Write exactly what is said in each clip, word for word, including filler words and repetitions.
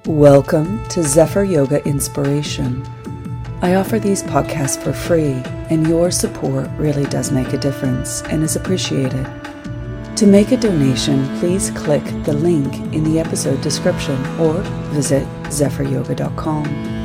Welcome to Zephyr Yoga Inspiration. I offer these podcasts for free, and your support really does make a difference and is appreciated. To make a donation, please click the link in the episode description or visit zephyr yoga dot com.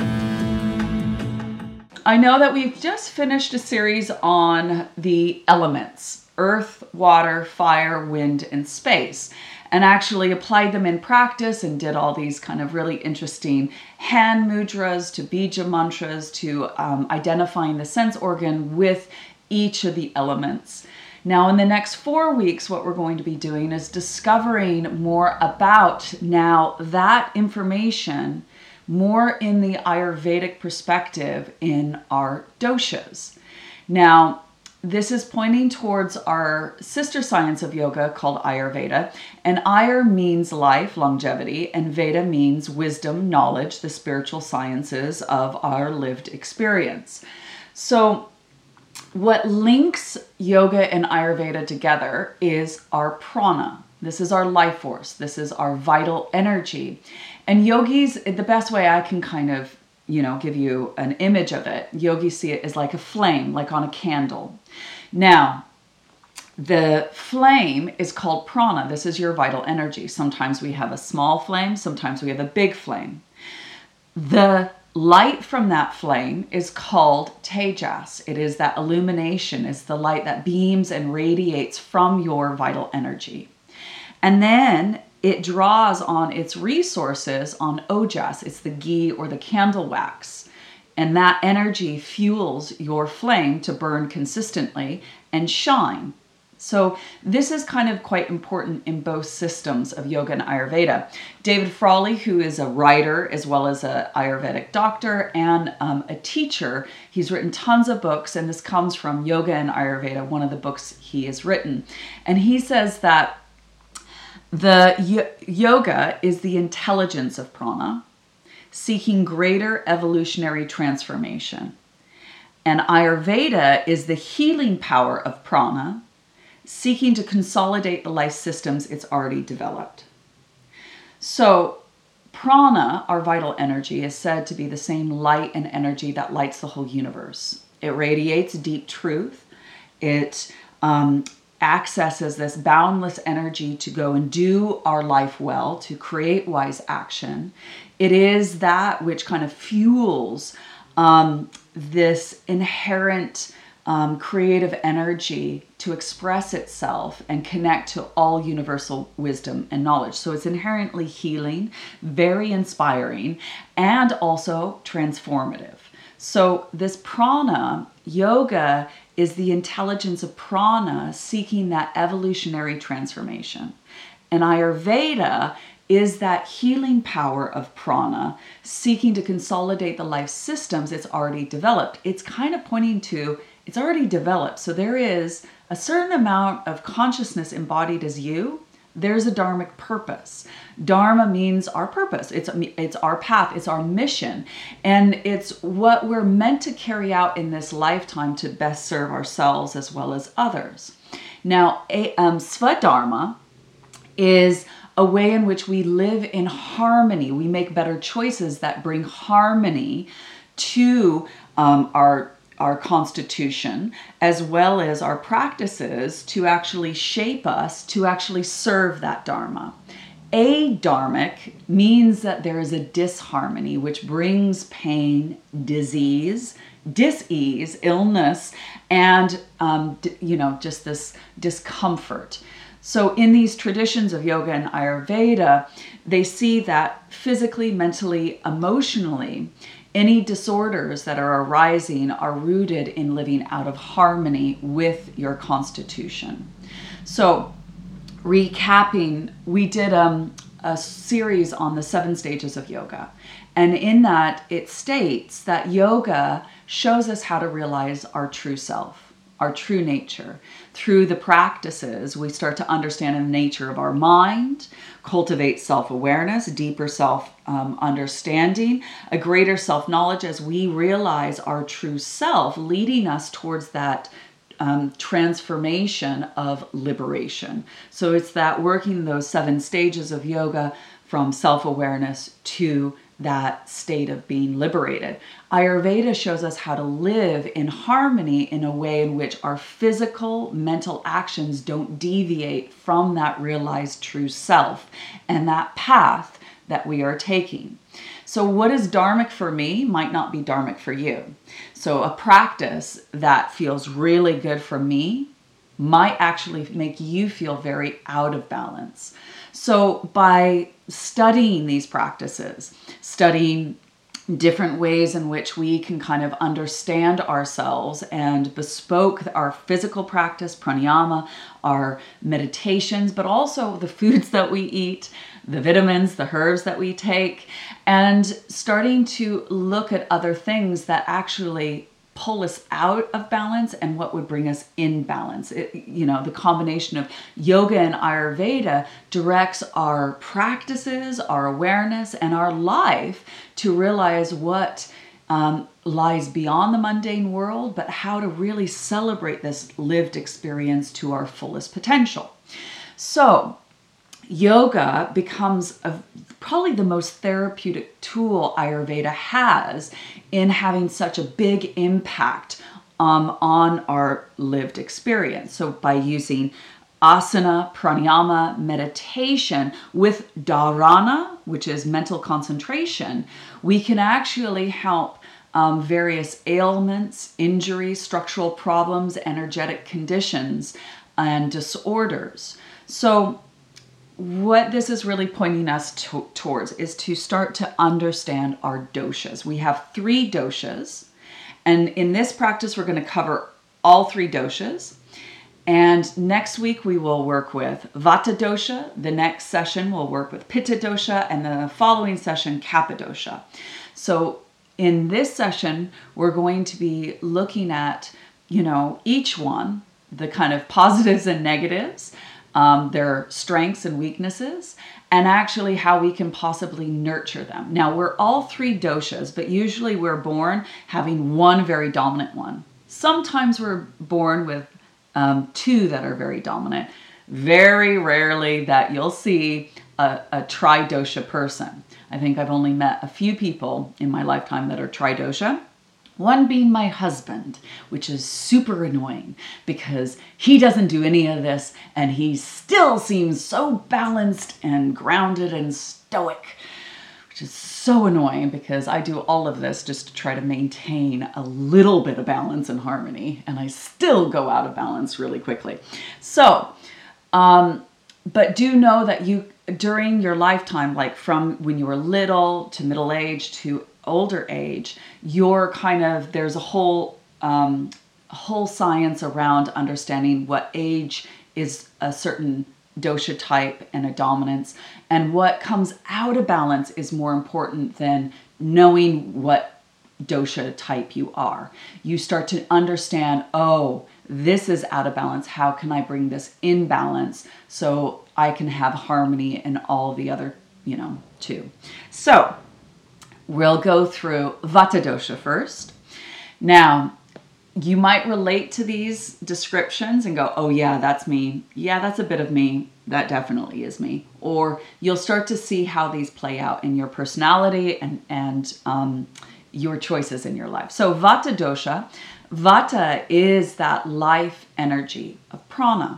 I know that we've just finished a series on the elements, earth, water, fire, wind, and space, and actually applied them in practice and did all these kind of really interesting hand mudras to bija mantras to um, identifying the sense organ with each of the elements. Now, in the next four weeks, what we're going to be doing is discovering more about now that information more in the Ayurvedic perspective in our doshas. Now, this is pointing towards our sister science of yoga called Ayurveda. And Ayur means life, longevity, and Veda means wisdom, knowledge, the spiritual sciences of our lived experience. So what links yoga and Ayurveda together is our prana. This is our life force. This is our vital energy. And yogis, the best way I can kind of, you know, give you an image of it, yogis see it as like a flame, like on a candle. Now, the flame is called prana. This is your vital energy. Sometimes we have a small flame, sometimes we have a big flame. The light from that flame is called tejas. It is that illumination, it's the light that beams and radiates from your vital energy. And then it draws on its resources on ojas. It's the ghee or the candle wax. And that energy fuels your flame to burn consistently and shine. So this is kind of quite important in both systems of yoga and Ayurveda. David Frawley, who is a writer as well as an Ayurvedic doctor and um, a teacher, he's written tons of books, and this comes from Yoga and Ayurveda, one of the books he has written. And he says that the y- yoga is the intelligence of prana, seeking greater evolutionary transformation. And Ayurveda is the healing power of prana, seeking to consolidate the life systems it's already developed. So prana, our vital energy, is said to be the same light and energy that lights the whole universe. It radiates deep truth. It um, accesses this boundless energy to go and do our life well, to create wise action. It is that which kind of fuels um, this inherent um, creative energy to express itself and connect to all universal wisdom and knowledge. So it's inherently healing, very inspiring, and also transformative. So this prana, yoga, is the intelligence of prana seeking that evolutionary transformation. And Ayurveda is that healing power of prana seeking to consolidate the life systems it's already developed. It's kind of pointing to it's already developed. So there is a certain amount of consciousness embodied as you. There's a dharmic purpose. Dharma means our purpose. It's, it's our path. It's our mission. And it's what we're meant to carry out in this lifetime to best serve ourselves as well as others. Now, a, um, Svadharma is a way in which we live in harmony. We make better choices that bring harmony to um, our our constitution, as well as our practices to actually shape us, to actually serve that dharma. Adharmic means that there is a disharmony, which brings pain, disease, dis-ease, illness, and, um, d- you know, just this discomfort. So in these traditions of yoga and Ayurveda, they see that physically, mentally, emotionally, any disorders that are arising are rooted in living out of harmony with your constitution. So, recapping, we did um, a series on the seven stages of yoga. And in that, it states that yoga shows us how to realize our true self, our true nature. Through the practices, we start to understand the nature of our mind, cultivate self-awareness, deeper self-understanding, um, a greater self-knowledge as we realize our true self, leading us towards that um, transformation of liberation. So it's that working those seven stages of yoga from self-awareness to that state of being liberated. Ayurveda shows us how to live in harmony in a way in which our physical, mental actions don't deviate from that realized true self and that path that we are taking. So what is dharmic for me might not be dharmic for you. So a practice that feels really good for me might actually make you feel very out of balance. So by studying these practices, studying different ways in which we can kind of understand ourselves and bespoke our physical practice, pranayama, our meditations, but also the foods that we eat, the vitamins, the herbs that we take, and starting to look at other things that actually pull us out of balance and what would bring us in balance. It, you know, the combination of yoga and Ayurveda directs our practices, our awareness, and our life to realize what um, lies beyond the mundane world, but how to really celebrate this lived experience to our fullest potential. So yoga becomes a, probably the most therapeutic tool Ayurveda has in having such a big impact um, on our lived experience. So by using asana, pranayama, meditation with dharana, which is mental concentration, we can actually help um, various ailments, injuries, structural problems, energetic conditions, and disorders. So what this is really pointing us to, towards is to start to understand our doshas. We have three doshas, and in this practice, we're going to cover all three doshas. And next week, we will work with Vata dosha. The next session, we'll work with Pitta dosha, and the following session, Kapha dosha. So in this session, we're going to be looking at, you know, each one, the kind of positives and negatives, Um, their strengths and weaknesses, and actually how we can possibly nurture them. Now, we're all three doshas, but usually we're born having one very dominant one. Sometimes we're born with um, two that are very dominant. Very rarely that you'll see a, a tri-dosha person. I think I've only met a few people in my lifetime that are tri-dosha. One being my husband, which is super annoying because he doesn't do any of this and he still seems so balanced and grounded and stoic, which is so annoying because I do all of this just to try to maintain a little bit of balance and harmony, and I still go out of balance really quickly. So, um, but do know that you, during your lifetime, like from when you were little to middle age to older age, you're kind of, there's a whole um, whole science around understanding what age is a certain dosha type and a dominance, and what comes out of balance is more important than knowing what dosha type you are. You start to understand, oh, this is out of balance. How can I bring this in balance so I can have harmony in all the other, you know, too. So we'll go through Vata dosha first. Now, you might relate to these descriptions and go, oh yeah, that's me. Yeah, that's a bit of me. That definitely is me. Or you'll start to see how these play out in your personality and, and um, your choices in your life. So Vata dosha, Vata is that life energy of prana,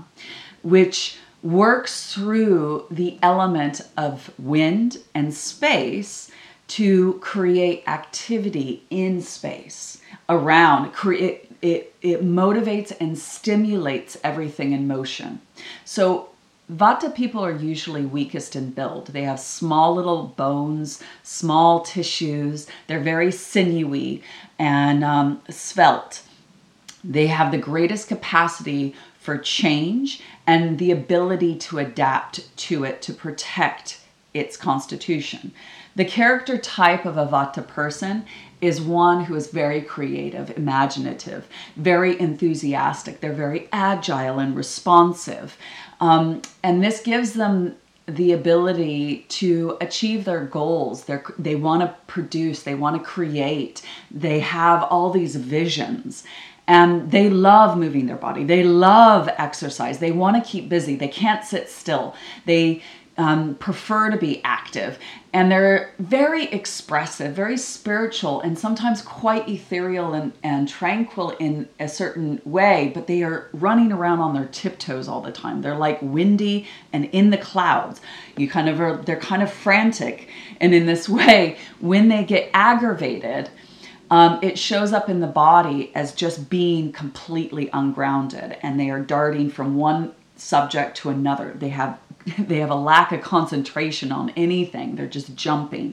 which works through the element of wind and space to create activity in space around. It, it, it motivates and stimulates everything in motion. So Vata people are usually weakest in build. They have small little bones, small tissues. They're very sinewy and um, svelte. They have the greatest capacity for change and the ability to adapt to it to protect its constitution. The character type of a Vata person is one who is very creative, imaginative, very enthusiastic. They're very agile and responsive. Um, and this gives them the ability to achieve their goals. They're, they want to produce, they want to create. They have all these visions. And they love moving their body. They love exercise. They want to keep busy. They can't sit still. They um, prefer to be active, and they're very expressive, very spiritual, and sometimes quite ethereal and, and tranquil in a certain way, but they are running around on their tiptoes all the time. They're like windy and in the clouds. You kind of are, they're kind of frantic. And in this way, when they get aggravated, um, it shows up in the body as just being completely ungrounded, and they are darting from one subject to another. They have They have a lack of concentration on anything. They're just jumping.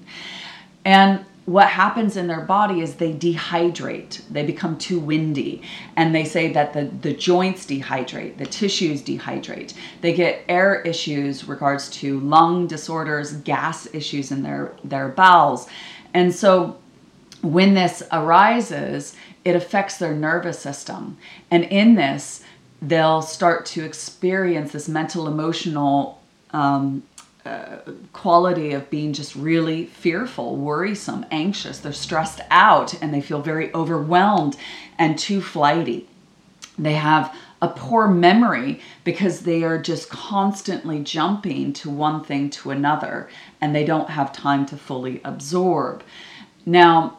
And what happens in their body is they dehydrate. They become too windy. And they say that the, the joints dehydrate, the tissues dehydrate. They get air issues regards to lung disorders, gas issues in their, their bowels. And so when this arises, it affects their nervous system. And in this, they'll start to experience this mental, emotional um, uh, quality of being just really fearful, worrisome, anxious. They're stressed out, and they feel very overwhelmed and too flighty. They have a poor memory because they are just constantly jumping to one thing to another, and they don't have time to fully absorb. Now,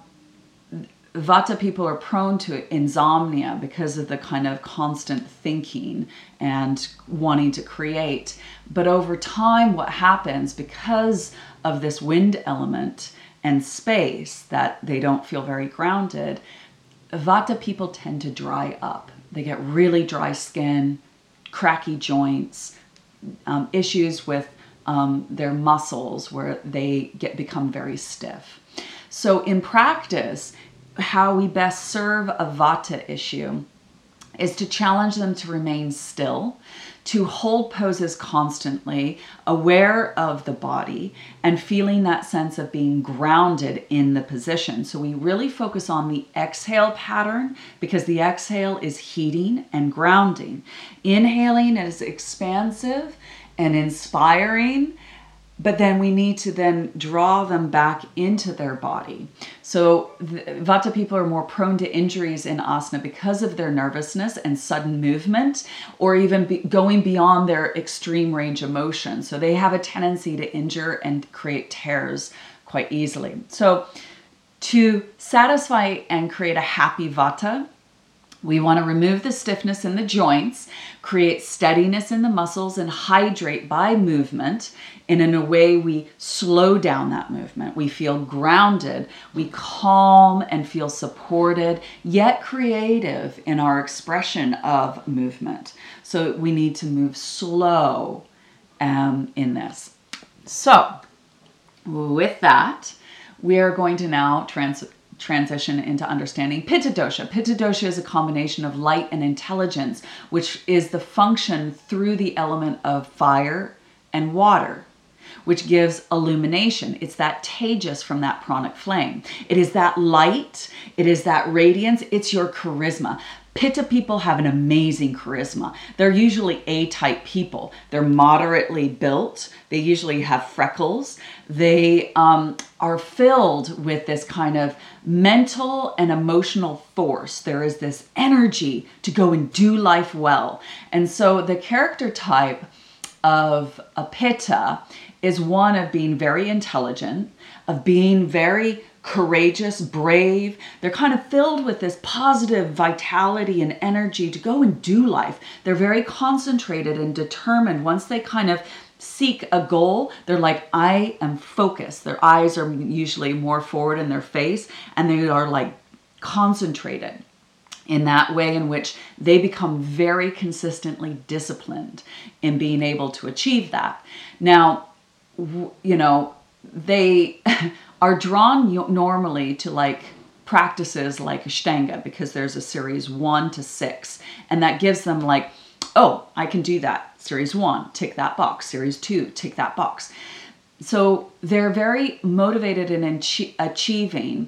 Vata people are prone to insomnia because of the kind of constant thinking and wanting to create. But over time, what happens because of this wind element and space that they don't feel very grounded, Vata people tend to dry up. They get really dry skin, cracky joints, um, issues with um, their muscles where they get become very stiff. So in practice, how we best serve a Vata issue is to challenge them to remain still, to hold poses constantly, aware of the body, and feeling that sense of being grounded in the position. So we really focus on the exhale pattern because the exhale is heating and grounding. Inhaling is expansive and inspiring, but then we need to then draw them back into their body. So the, Vata people are more prone to injuries in asana because of their nervousness and sudden movement, or even be, going beyond their extreme range of motion. So they have a tendency to injure and create tears quite easily. So to satisfy and create a happy Vata, we want to remove the stiffness in the joints, create steadiness in the muscles, and hydrate by movement. And in a way, we slow down that movement. We feel grounded, we calm and feel supported, yet creative in our expression of movement. So we need to move slow um, in this. So with that, we are going to now trans transition into understanding Pitta dosha. Pitta dosha is a combination of light and intelligence, which is the function through the element of fire and water, which gives illumination. It's that tejas from that pranic flame. It is that light. It is that radiance. It's your charisma. Pitta people have an amazing charisma. They're usually A-type people. They're moderately built. They usually have freckles. They um, are filled with this kind of mental and emotional force. There is this energy to go and do life well. And so the character type of a Pitta is one of being very intelligent, of being very courageous, brave. They're kind of filled with this positive vitality and energy to go and do life. They're very concentrated and determined. Once they kind of seek a goal, they're like, I am focused. Their eyes are usually more forward in their face, and they are like concentrated in that way in which they become very consistently disciplined in being able to achieve that. Now, you know, they are drawn normally to like practices like Ashtanga because there's a series one to six, and that gives them like, oh, I can do that. Series one, tick that box. Series two, tick that box. So they're very motivated in achie- achieving,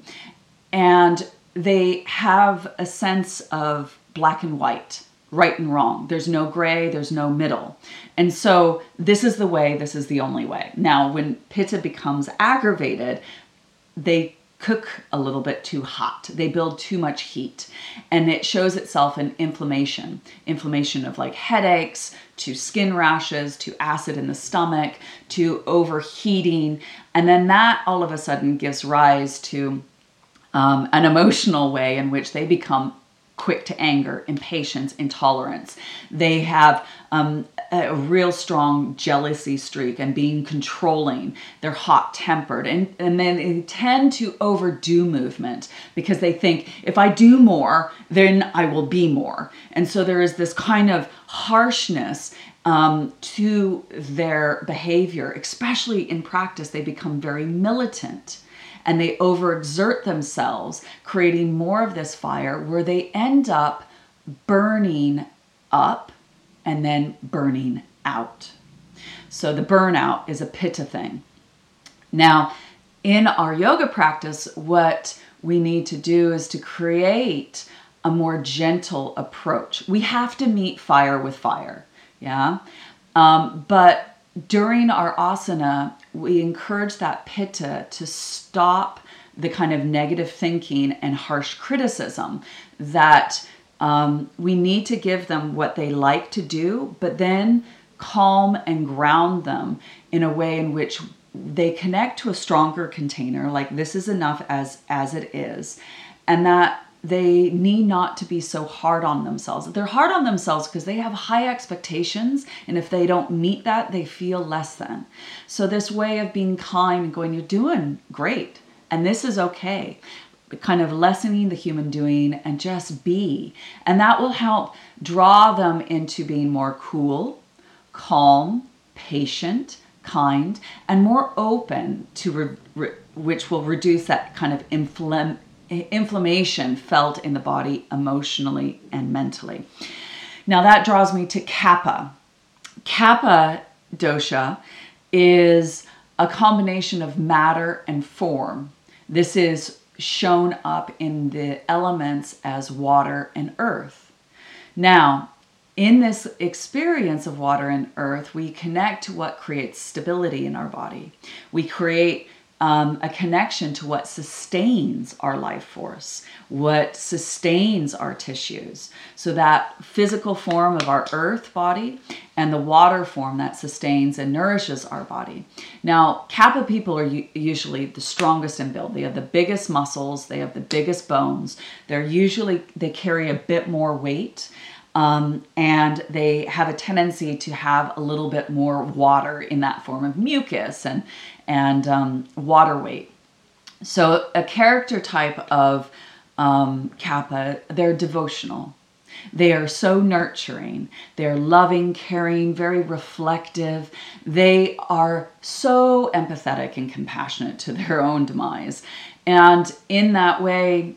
and they have a sense of black and white, right and wrong. There's no gray, there's no middle. And so this is the way, this is the only way. Now, when Pitta becomes aggravated, they cook a little bit too hot. They build too much heat, and it shows itself in inflammation, inflammation of like headaches, to skin rashes, to acid in the stomach, to overheating. And then that all of a sudden gives rise to um, an emotional way in which they become quick to anger, impatience, intolerance. They have um, a real strong jealousy streak and being controlling. They're hot-tempered, and, and then they tend to overdo movement because they think, if I do more, then I will be more. And so there is this kind of harshness um, to their behavior, especially in practice. They become very militant. And they overexert themselves, creating more of this fire where they end up burning up and then burning out. So the burnout is a pitta thing. Now, in our yoga practice, what we need to do is to create a more gentle approach. We have to meet fire with fire, yeah? Um, but during our asana, we encourage that pitta to stop the kind of negative thinking and harsh criticism, that um, we need to give them what they like to do, but then calm and ground them in a way in which they connect to a stronger container, like this is enough as, as it is, and that they need not to be so hard on themselves. They're hard on themselves because they have high expectations, and if they don't meet that, they feel less than. So this way of being kind and going, you're doing great, and this is okay, kind of lessening the human doing and just be. And that will help draw them into being more cool, calm, patient, kind, and more open to, re- re- which will reduce that kind of inflammation inflammation felt in the body emotionally and mentally. Now that draws me to Kapha. Kapha dosha is a combination of matter and form. This is shown up in the elements as water and earth. Now, in this experience of water and earth, we connect to what creates stability in our body. We create Um, a connection to what sustains our life force, what sustains our tissues. So that physical form of our earth body and the water form that sustains and nourishes our body. Now, Kapha people are u- usually the strongest in build. They have the biggest muscles, they have the biggest bones. They're usually, they carry a bit more weight. Um, and they have a tendency to have a little bit more water in that form of mucus and, and um, water weight. So a character type of um, Kapha, they're devotional. They are so nurturing. They're loving, caring, very reflective. They are so empathetic and compassionate to their own demise. And in that way,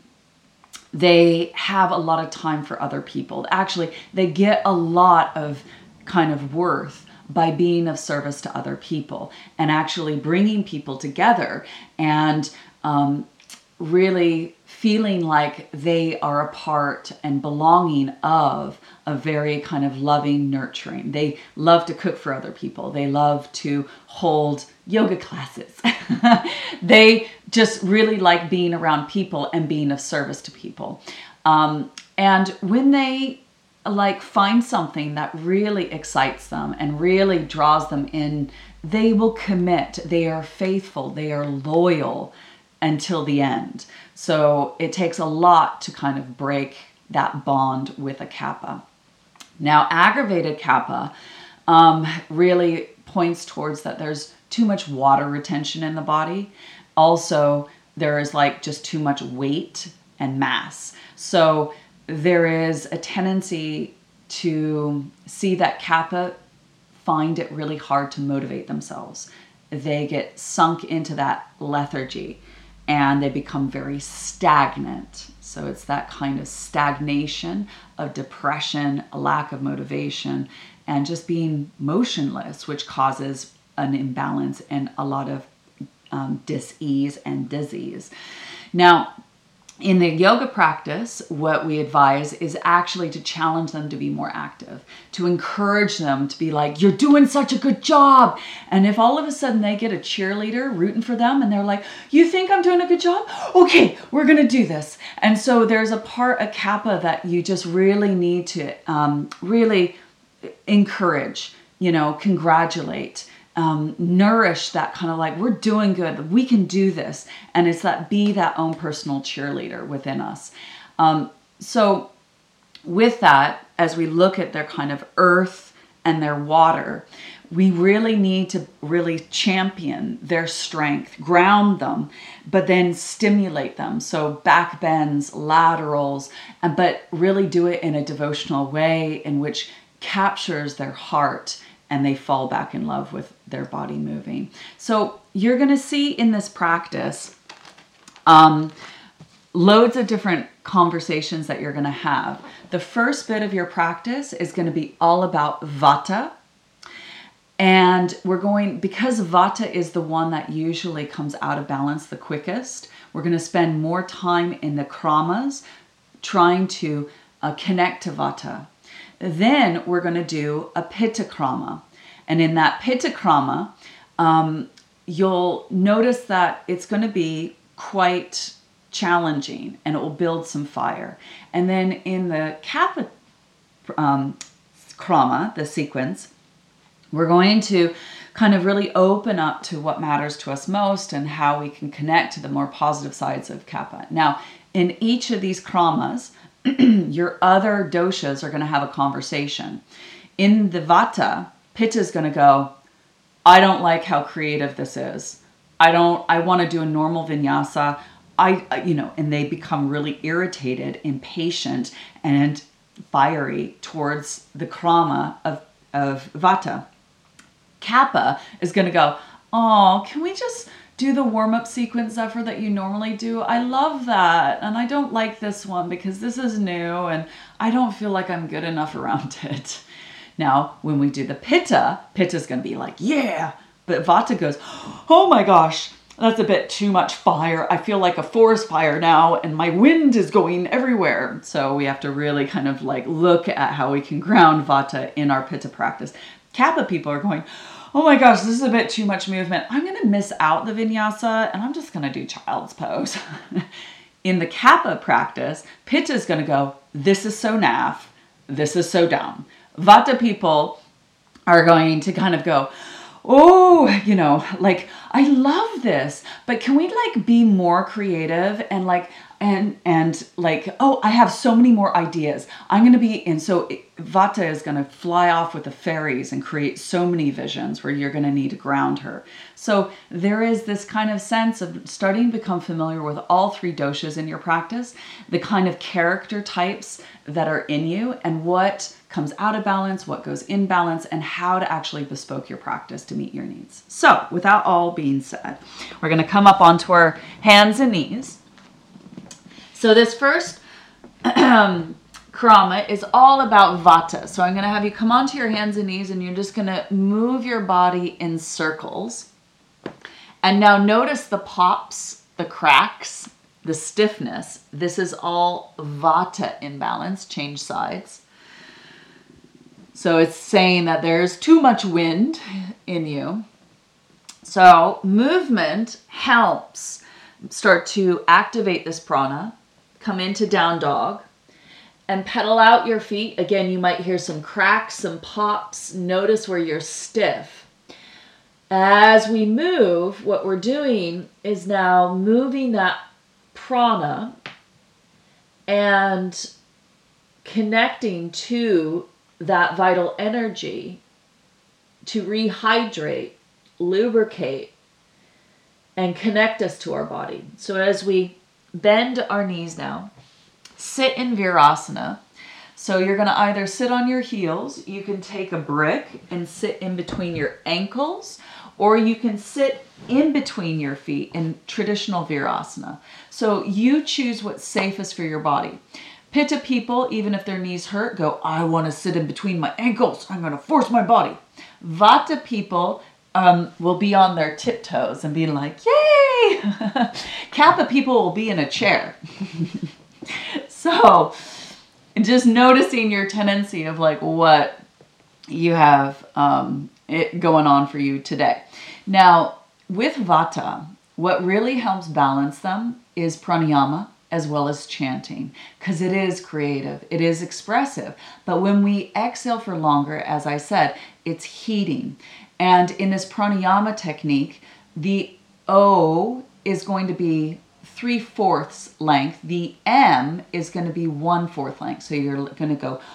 they have a lot of time for other people. Actually, they get a lot of kind of worth by being of service to other people and actually bringing people together and um, really feeling like they are a part and belonging of a very kind of loving, nurturing. They love to cook for other people. They love to hold yoga classes. They just really like being around people and being of service to people. Um, and when they like find something that really excites them and really draws them in, they will commit. They are faithful. They are loyal until the end. So it takes a lot to kind of break that bond with a Kapha. Now, aggravated Kapha um, really points towards that there's too much water retention in the body. Also, there is like just too much weight and mass. So there is a tendency to see that Kapha find it really hard to motivate themselves. They get sunk into that lethargy and they become very stagnant. So it's that kind of stagnation of depression, a lack of motivation, and just being motionless, which causes an imbalance and a lot of um, dis-ease and disease. Now, in the yoga practice, what we advise is actually to challenge them to be more active, to encourage them to be like, you're doing such a good job. And if all of a sudden they get a cheerleader rooting for them and they're like, you think I'm doing a good job? Okay, we're going to do this. And so there's a part of Kappa that you just really need to um, really encourage, you know, congratulate, Um, nourish that kind of like, we're doing good, we can do this. And it's that, be that own personal cheerleader within us. Um, so with that, as we look at their kind of earth and their water, we really need to really champion their strength, ground them, but then stimulate them. So back bends, laterals, and but really do it in a devotional way in which captures their heart and they fall back in love with their body moving. So you're going to see in this practice um, loads of different conversations that you're going to have. The first bit of your practice is going to be all about Vata. And we're going, because Vata is the one that usually comes out of balance the quickest, we're going to spend more time in the kramas trying to uh, connect to Vata. Then we're going to do a Pitta krama. And in that Pitta krama, um, you'll notice that it's going to be quite challenging and it will build some fire. And then in the Kappa um, krama, the sequence, we're going to kind of really open up to what matters to us most and how we can connect to the more positive sides of Kappa. Now, in each of these kramas, your other doshas are going to have a conversation. In the Vata, Pitta is going to go, I don't like how creative this is. I don't, I want to do a normal vinyasa. I, you know, and they become really irritated, impatient, and fiery towards the krama of, of Vata. Kappa is going to go, oh, can we just do the warm-up sequence, Zephyr, that you normally do? I love that. And I don't like this one because this is new and I don't feel like I'm good enough around it. Now, when we do the Pitta, Pitta's going to be like, yeah. But Vata goes, oh my gosh, that's a bit too much fire. I feel like a forest fire now and my wind is going everywhere. So we have to really kind of like look at how we can ground Vata in our Pitta practice. Kappa people are going, oh my gosh, this is a bit too much movement. I'm going to miss out the vinyasa and I'm just going to do child's pose. In the Kappa practice, Pitta is going to go, this is so naff. This is so dumb. Vata people are going to kind of go, oh, you know, like, I love this, but can we like be more creative and like, and, and like, oh, I have so many more ideas. I'm going to be, and so Vata is going to fly off with the fairies and create so many visions where you're going to need to ground her. So there is this kind of sense of starting to become familiar with all three doshas in your practice, the kind of character types that are in you and what comes out of balance, what goes in balance, and how to actually bespoke your practice to meet your needs. So with that all being said, we're going to come up onto our hands and knees. So this first krama is all about Vata. So I'm going to have you come onto your hands and knees and you're just going to move your body in circles. And now notice the pops, the cracks, the stiffness. This is all Vata imbalance. Change sides. So it's saying that there's too much wind in you. So movement helps start to activate this prana. Come into down dog and pedal out your feet. Again, you might hear some cracks, some pops. Notice where you're stiff. As we move, what we're doing is now moving that prana and connecting to that vital energy to rehydrate, lubricate, and connect us to our body. So as we bend our knees now, sit in Virasana. So you're going to either sit on your heels, you can take a brick and sit in between your ankles, or you can sit in between your feet in traditional Virasana. So you choose what's safest for your body. Pitta people, even if their knees hurt, go, I want to sit in between my ankles. I'm going to force my body. Vata people, um, will be on their tiptoes and be like, yay! Kappa people will be in a chair. So just noticing your tendency of like what you have um, it going on for you today. Now, with Vata, what really helps balance them is pranayama as well as chanting, because it is creative, it is expressive. But when we exhale for longer, as I said, it's heating. And in this pranayama technique, the O is going to be three-fourths length. The M is going to be one-fourth length. So you're going to go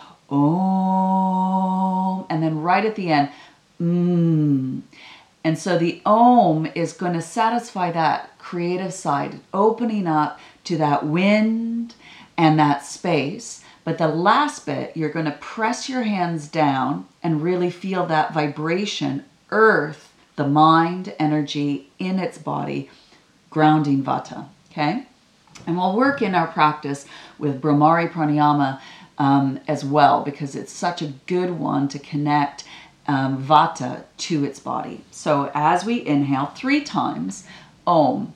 Om, and then right at the end, mm. And so the Om is going to satisfy that creative side, opening up to that wind and that space. But the last bit, you're going to press your hands down and really feel that vibration, earth, the mind, energy in its body, grounding Vata, okay? And we'll work in our practice with Bhramari Pranayama um, as well, because it's such a good one to connect um, Vata to its body. So as we inhale three times, Om.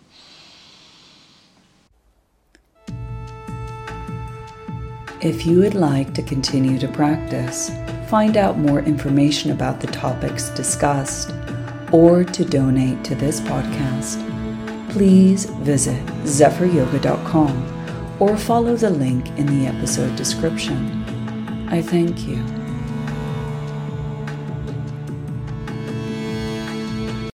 If you would like to continue to practice, find out more information about the topics discussed, or to donate to this podcast, please visit zephyr yoga dot com or follow the link in the episode description. I thank you.